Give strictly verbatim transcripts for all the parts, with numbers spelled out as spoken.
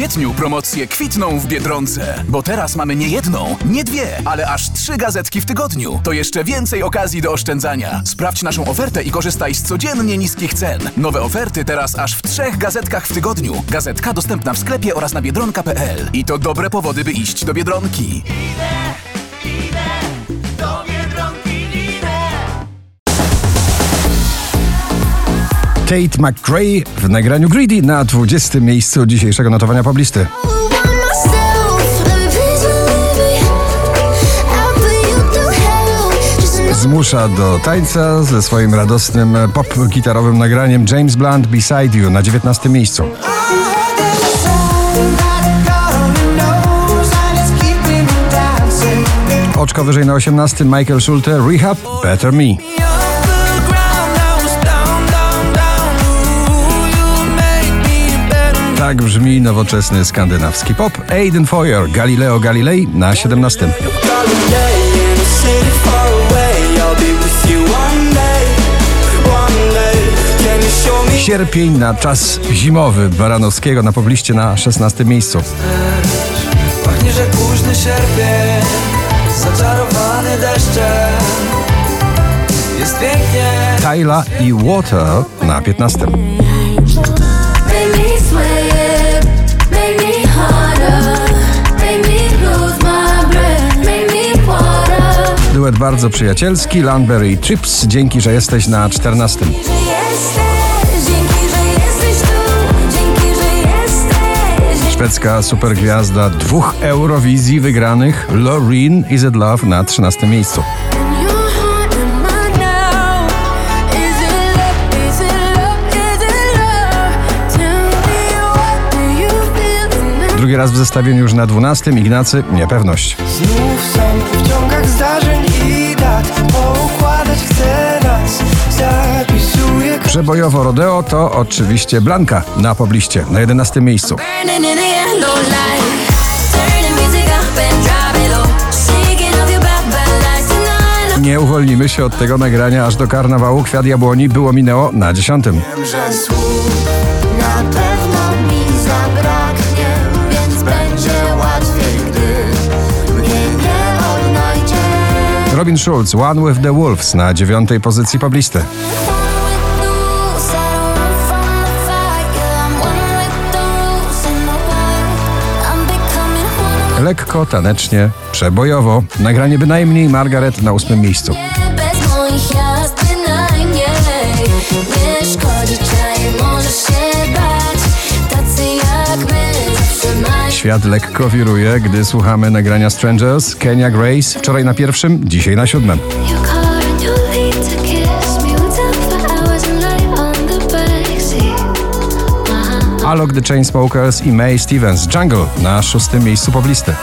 kwietniu promocje kwitną w Biedronce, bo teraz mamy nie jedną, nie dwie, ale aż trzy gazetki w tygodniu. To jeszcze więcej okazji do oszczędzania. Sprawdź naszą ofertę i korzystaj z codziennie niskich cen. Nowe oferty teraz aż w trzech gazetkach w tygodniu. Gazetka dostępna w sklepie oraz na biedronka kropka p l. I to dobre powody, by iść do Biedronki. Idę, idę, do Biedronki idę. Tate McRae w nagraniu Greedy na dwudziestym miejscu dzisiejszego notowania poblisty. Zmusza do tańca ze swoim radosnym pop-gitarowym nagraniem James Blunt Beside You na dziewiętnastym miejscu. Oczko wyżej na osiemnastym Michael Schulte Rehab Better Me. Tak brzmi nowoczesny skandynawski pop. Aiden Foyer Galileo Galilei na siedemnastym. Sierpień na czas zimowy Baranowskiego na pobliście na szesnastym miejscu. Pachnie, że późny sierpień, zaczarowany deszczem. Jest pięknie. Tyla i Water na piętnastym. Duet bardzo przyjacielski Landberry i Trips Dzięki, że jesteś na czternastym. Szwedzka supergwiazda dwóch Eurowizji wygranych Loreen Is It Love na trzynastym miejscu. Drugi raz w zestawieniu już na dwunastym Ignacy Niepewność. Znów sam w ciągach zdarzeń i dat, poukładać chcę nas, zapisuję. Przebojowo rodeo to oczywiście Blanka na pobliście na jedenastym miejscu. Nie uwolnimy się od tego nagrania aż do karnawału. Kwiat jabłoni było minęło na dziesiątym. Wiem, że słów na pewno mi zabraknie, więc będzie łatwiej, gdy mnie nie odnajdzie. Robin Schulz One with the Wolves na dziewiątej pozycji poblisty. Lekko, tanecznie, przebojowo. Nagranie bynajmniej Margaret na ósmym miejscu. Świat lekko wiruje, gdy słuchamy nagrania Strangers, Kenya Grace. Wczoraj na pierwszym, dzisiaj na siódmym. Alok The Chainsmokers i Mae Stevens Jungle na szóstym miejscu poblisty.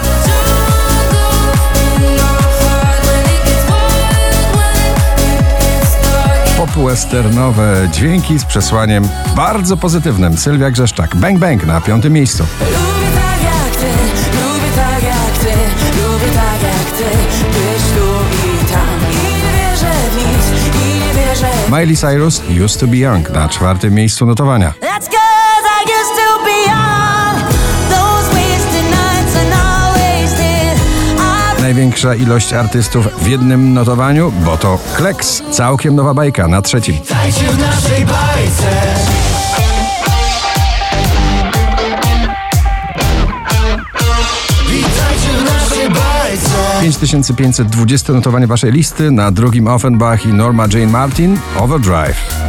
Pop-westernowe dźwięki z przesłaniem bardzo pozytywnym. Sylwia Grzeszczak Bang Bang na piątym miejscu. Lubię tak jak ty, lubię tak jak ty, lubię tak jak ty, być tu i tam. I nie wierzę w nic, i nie wierzę w... Miley Cyrus Used to be Young na czwartym miejscu notowania. Największa ilość artystów w jednym notowaniu, bo to Kleks, całkiem nowa bajka na trzecim. Witajcie w naszej bajce. Witajcie w naszej bajce. pięć tysięcy pięćset dwadzieścia notowanie waszej listy, na drugim Offenbach i Norma Jane Martin Overdrive.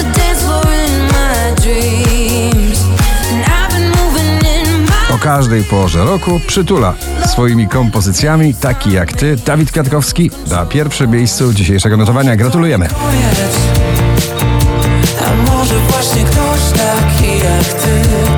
O każdej porze roku przytula swoimi kompozycjami, taki jak ty, Dawid Kwiatkowski, na pierwszym miejscu dzisiejszego notowania. Gratulujemy. A może właśnie ktoś taki jak ty.